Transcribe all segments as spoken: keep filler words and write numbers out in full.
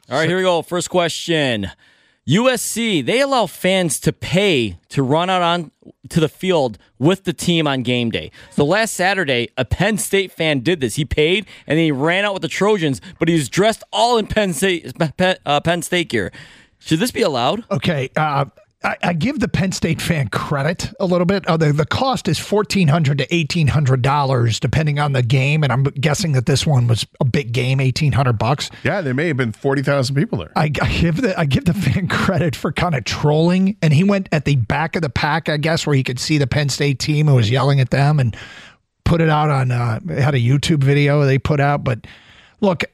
All right, here we go. First question. U S C, they allow fans to pay to run out on to the field with the team on game day. So last Saturday, a Penn State fan did this. He paid, and then he ran out with the Trojans, but he was dressed all in Penn State, uh, Penn State gear. Should this be allowed? Okay, uh, I, I give the Penn State fan credit a little bit. Uh, the, the cost is fourteen hundred dollars to eighteen hundred dollars, depending on the game, and I'm guessing that this one was a big game, eighteen hundred bucks. Yeah, there may have been forty thousand people there. I, I give the I give the fan credit for kind of trolling, and he went at the back of the pack, I guess, where he could see the Penn State team who was yelling at them, and put it out on uh, had a YouTube video they put out. But look,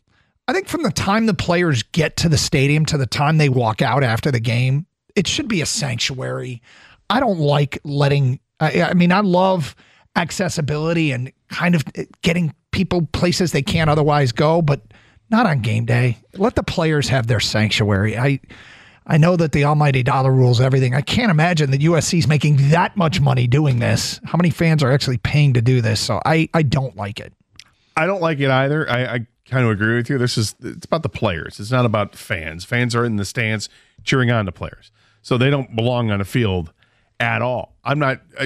I think from the time the players get to the stadium to the time they walk out after the game, it should be a sanctuary. I don't like letting, I, I mean, I love accessibility and kind of getting people places they can't otherwise go, but not on game day. Let the players have their sanctuary. I I know that the almighty dollar rules everything. I can't imagine that U S C is making that much money doing this. How many fans are actually paying to do this? So I, I don't like it. I don't like it either. I, I kind of agree with you. This is, it's about the players. It's not about fans. Fans are in the stands cheering on the players. So they don't belong on a field at all. I'm not, I,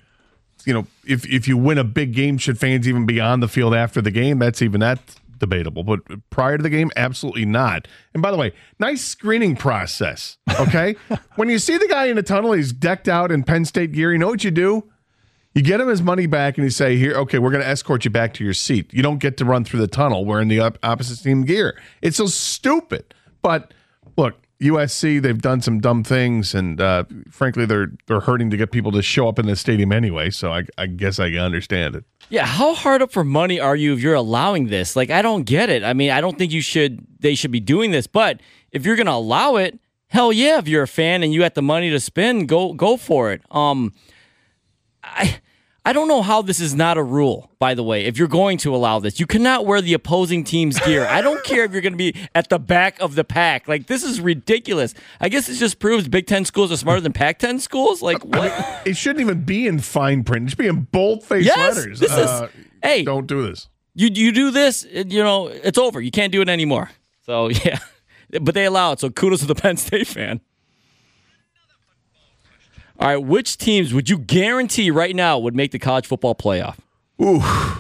you know, if if you win a big game, should fans even be on the field after the game? That's even that debatable. But prior to the game, absolutely not. And by the way, nice screening process, okay? When you see the guy in the tunnel, he's decked out in Penn State gear, you know what you do? You get him his money back and you say, here, okay, we're going to escort you back to your seat. You don't get to run through the tunnel wearing the op- opposite team gear. It's so stupid. But look, U S C, they've done some dumb things, and uh, frankly, they're they're hurting to get people to show up in the stadium anyway, so I, I guess I understand it. Yeah, how hard up for money are you if you're allowing this? Like, I don't get it. I mean, I don't think you should. They should be doing this, but if you're going to allow it, hell yeah, if you're a fan and you got the money to spend, go go for it. Um, I I don't know how this is not a rule, by the way, if you're going to allow this. You cannot wear the opposing team's gear. I don't care if you're going to be at the back of the pack. Like, this is ridiculous. I guess it just proves Big Ten schools are smarter than Pac ten schools. Like, what? I mean, it shouldn't even be in fine print. It should be in bold-faced yes, letters. This uh, is, hey, don't do this. You you do this, you know, it's over. You can't do it anymore. So, yeah. But they allow it, so kudos to the Penn State fan. All right, which teams would you guarantee right now would make the college football playoff? Ooh.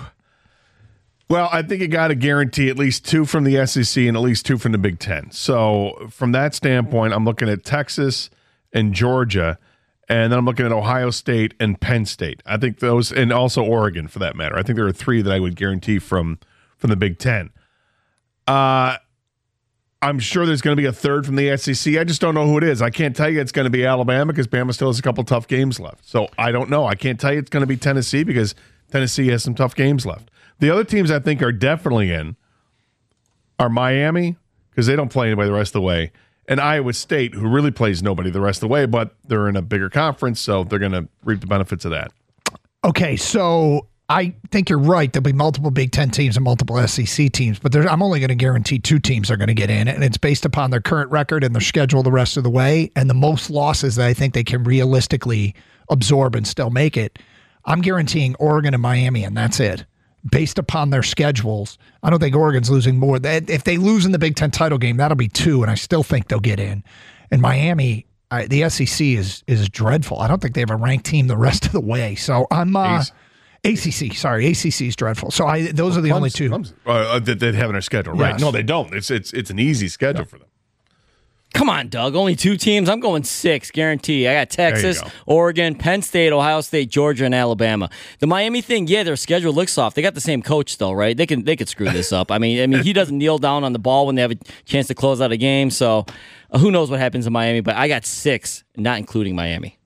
Well, I think you got to guarantee at least two from the S E C and at least two from the Big Ten. So from that standpoint, I'm looking at Texas and Georgia, and then I'm looking at Ohio State and Penn State. I think those, and also Oregon for that matter. I think there are three that I would guarantee from, from the Big Ten. Uh I'm sure there's going to be a third from the S E C. I just don't know who it is. I can't tell you it's going to be Alabama because Bama still has a couple tough games left. So I don't know. I can't tell you it's going to be Tennessee because Tennessee has some tough games left. The other teams I think are definitely in are Miami because they don't play anybody the rest of the way, and Iowa State, who really plays nobody the rest of the way, but they're in a bigger conference, so they're going to reap the benefits of that. Okay, so I think you're right. There'll be multiple Big Ten teams and multiple S E C teams, but I'm only going to guarantee two teams are going to get in, and it's based upon their current record and their schedule the rest of the way, and the most losses that I think they can realistically absorb and still make it. I'm guaranteeing Oregon and Miami, and that's it. Based upon their schedules, I don't think Oregon's losing more. If they lose in the Big Ten title game, that'll be two, and I still think they'll get in. And Miami, I, the S E C is is dreadful. I don't think they have a ranked team the rest of the way. So I'm uh, A C C. Sorry, A C C is dreadful. So I those well, are the Clemson, only two Clemson, uh, that they have in their schedule, right? Yes. No, they don't. It's it's it's an easy schedule yeah. for them. Come on, Doug. Only two teams? I'm going six, guarantee. I got Texas, go. Oregon, Penn State, Ohio State, Georgia, and Alabama. The Miami thing, yeah, their schedule looks soft. They got the same coach, though, right? They can they could screw this up. I mean, I mean, he doesn't kneel down on the ball when they have a chance to close out a game. So uh, who knows what happens in Miami? But I got six, not including Miami.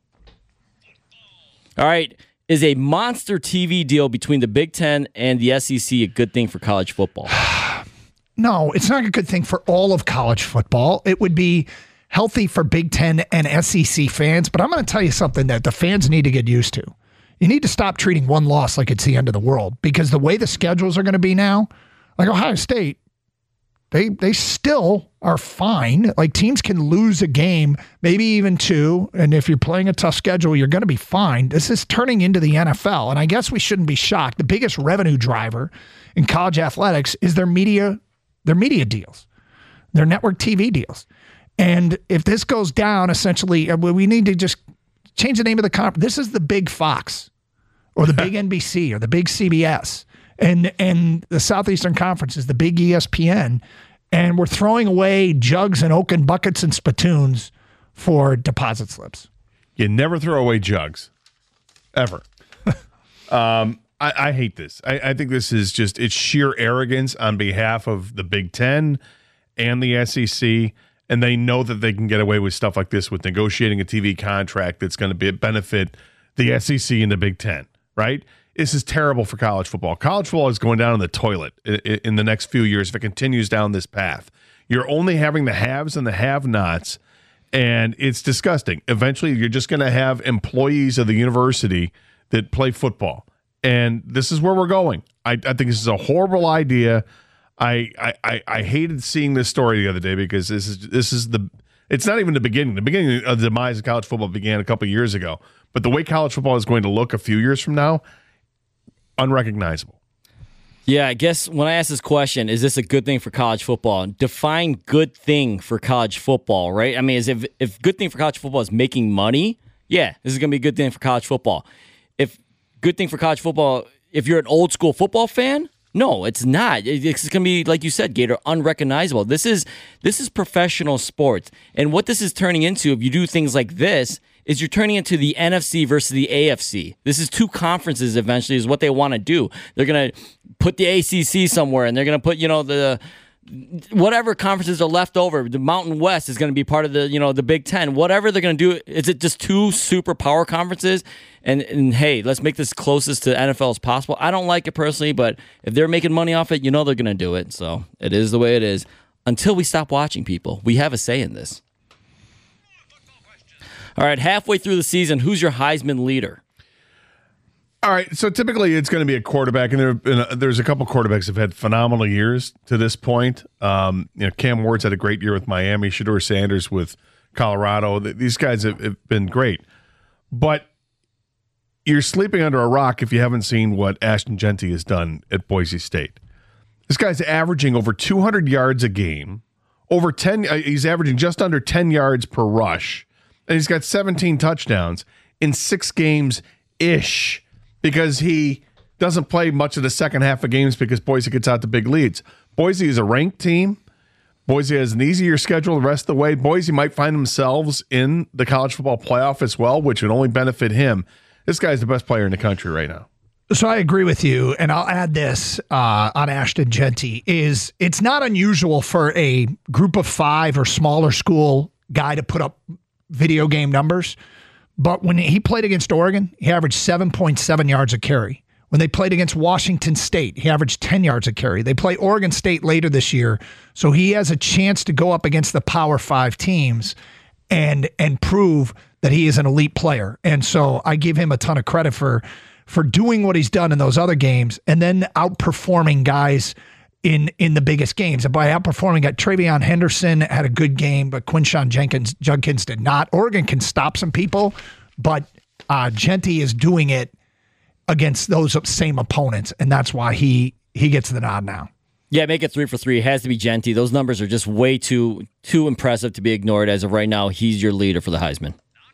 All right. Is a monster T V deal between the Big Ten and the S E C a good thing for college football? No, it's not a good thing for all of college football. It would be healthy for Big Ten and S E C fans, but I'm going to tell you something that the fans need to get used to. You need to stop treating one loss like it's the end of the world, because the way the schedules are going to be now, like Ohio State, they they still are fine. Like, teams can lose a game, maybe even two, and if you're playing a tough schedule, you're going to be fine. This is turning into the N F L, and I guess we shouldn't be shocked. The biggest revenue driver in college athletics is their media Their media deals. They're network T V deals. And if this goes down, essentially, we need to just change the name of the conference. This is the big Fox or the big N B C or the big C B S. And and the Southeastern Conference is the big E S P N. And we're throwing away jugs and oaken buckets and spittoons for deposit slips. You never throw away jugs, ever. um, I, I hate this. I, I think this is just, it's sheer arrogance on behalf of the Big Ten and the S E C. And they know that they can get away with stuff like this with negotiating a T V contract that's going to be benefit the S E C and the Big Ten, right? This is terrible for college football. College football is going down in the toilet in, in the next few years if it continues down this path. You're only having the haves and the have-nots, and it's disgusting. Eventually, you're just going to have employees of the university that play football, and this is where we're going. I, I think this is a horrible idea. I, I I hated seeing this story the other day because this is this is the it's not even the beginning. The beginning of the demise of college football began a couple of years ago. But the way college football is going to look a few years from now, unrecognizable. Yeah, I guess when I ask this question, is this a good thing for college football? Define good thing for college football, right? I mean, is if if good thing for college football is making money, yeah, this is going to be a good thing for college football. If good thing for college football, if you're an old school football fan, no, it's not. It's going to be, like you said, Gator, unrecognizable. This is this is professional sports. And what this is turning into, if you do things like this, is you're turning into the N F C versus the A F C. This is two conferences eventually is what they want to do. They're going to put the A C C somewhere, and they're going to put, you know, the whatever conferences are left over. The Mountain West is going to be part of the, you know, the Big Ten. Whatever they're going to do, is it just two super power conferences? And, and hey, let's make this closest to N F L as possible. I don't like it personally, but if they're making money off it, you know they're going to do it. So it is the way it is. Until we stop watching people, we have a say in this. All right, halfway through the season, who's your Heisman leader? All right, so typically it's going to be a quarterback, and there, there's a couple quarterbacks that have had phenomenal years to this point. Um, you know, Cam Ward's had a great year with Miami, Shedeur Sanders with Colorado. These guys have, have been great. But you're sleeping under a rock if you haven't seen what Ashton Jeanty has done at Boise State. This guy's averaging over two hundred yards a game, over ten. Uh, he's averaging just under ten yards per rush, and he's got seventeen touchdowns in six games ish. Because he doesn't play much of the second half of games because Boise gets out the big leads. Boise is a ranked team. Boise has an easier schedule the rest of the way. Boise might find themselves in the college football playoff as well, which would only benefit him. This guy's the best player in the country right now. So I agree with you, and I'll add this uh, on Ashton Jeanty, is it's not unusual for a group of five or smaller school guy to put up video game numbers. But when he played against Oregon, he averaged seven point seven yards a carry. When they played against Washington State, he averaged ten yards a carry. They play Oregon State later this year, so he has a chance to go up against the Power Five teams and and prove that he is an elite player. And so I give him a ton of credit for for doing what he's done in those other games and then outperforming guys in in the biggest games. And by outperforming, got Travion Henderson had a good game, but Quinshawn Jenkins Judkins did not. Oregon can stop some people, but uh, Jeanty is doing it against those same opponents, and that's why he he gets the nod now. Yeah, make it three for three. It has to be Jeanty. Those numbers are just way too too impressive to be ignored. As of right now, he's your leader for the Heisman.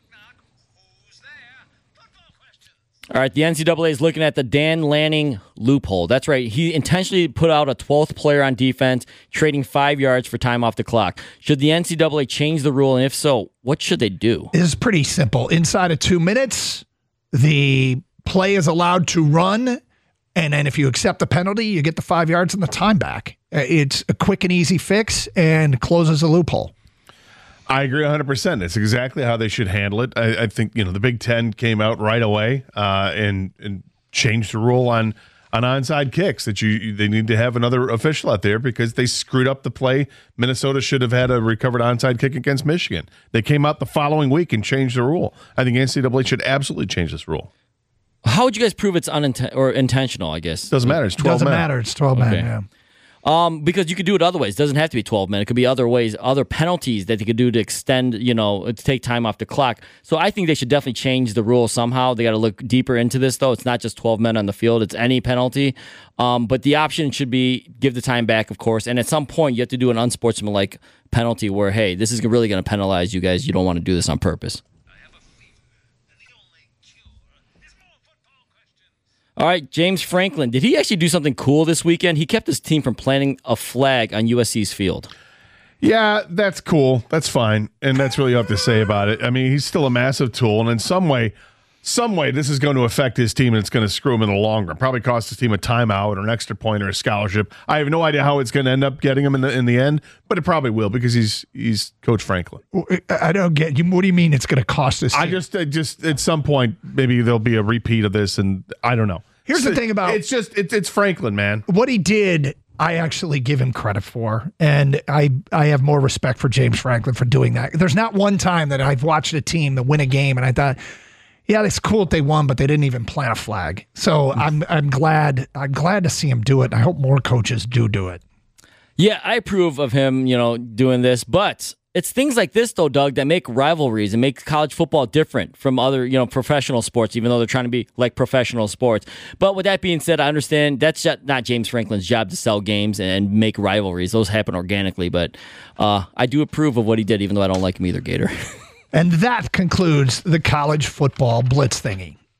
All right, the N C double A is looking at the Dan Lanning loophole. That's right. He intentionally put out a twelfth player on defense, trading five yards for time off the clock. Should the N C double A change the rule, and if so, what should they do? It is pretty simple. Inside of two minutes, the play is allowed to run, and then if you accept the penalty, you get the five yards and the time back. It's a quick and easy fix and closes a loophole. I agree one hundred percent. It's exactly how they should handle it. I, I think, you know, the Big Ten came out right away uh, and and changed the rule on on onside kicks that you they need to have another official out there because they screwed up the play. Minnesota should have had a recovered onside kick against Michigan. They came out the following week and changed the rule. I think N C double A should absolutely change this rule. How would you guys prove it's uninten- or intentional, I guess? Doesn't matter. It's twelve Doesn't men. matter. It's twelve okay. men, yeah. Um, because you could do it other ways. It doesn't have to be twelve men. It could be other ways, other penalties that they could do to extend, you know, to take time off the clock. So I think they should definitely change the rule somehow. They got to look deeper into this, though. It's not just twelve men on the field. It's any penalty. Um, but the option should be give the time back, of course. And at some point, you have to do an unsportsmanlike penalty where, hey, this is really going to penalize you guys. You don't want to do this on purpose. All right, James Franklin. Did he actually do something cool this weekend? He kept his team from planting a flag on U S C's field. Yeah, that's cool. That's fine. And that's really all I have to say about it. I mean, he's still a massive tool. And in some way, some way, this is going to affect his team and it's going to screw him in the long run. Probably cost his team a timeout or an extra point or a scholarship. I have no idea how it's going to end up getting him in the in the end, but it probably will because he's he's Coach Franklin. I don't get you. What do you mean it's going to cost us? I just, I just at some point, maybe there'll be a repeat of this, and I don't know. Here's so the thing about it's just it's it's Franklin, man. What he did, I actually give him credit for, and I I have more respect for James Franklin for doing that. There's not one time that I've watched a team that win a game and I thought, yeah, it's cool that they won, but they didn't even plant a flag. So I'm I'm glad I'm glad to see him do it. And I hope more coaches do do it. Yeah, I approve of him, you know, doing this, but it's things like this, though, Doug, that make rivalries and make college football different from other, you know, professional sports, even though they're trying to be like professional sports. But with that being said, I understand that's not James Franklin's job to sell games and make rivalries. Those happen organically, but uh, I do approve of what he did, even though I don't like him either, Gator. And that concludes the college football blitz thingy.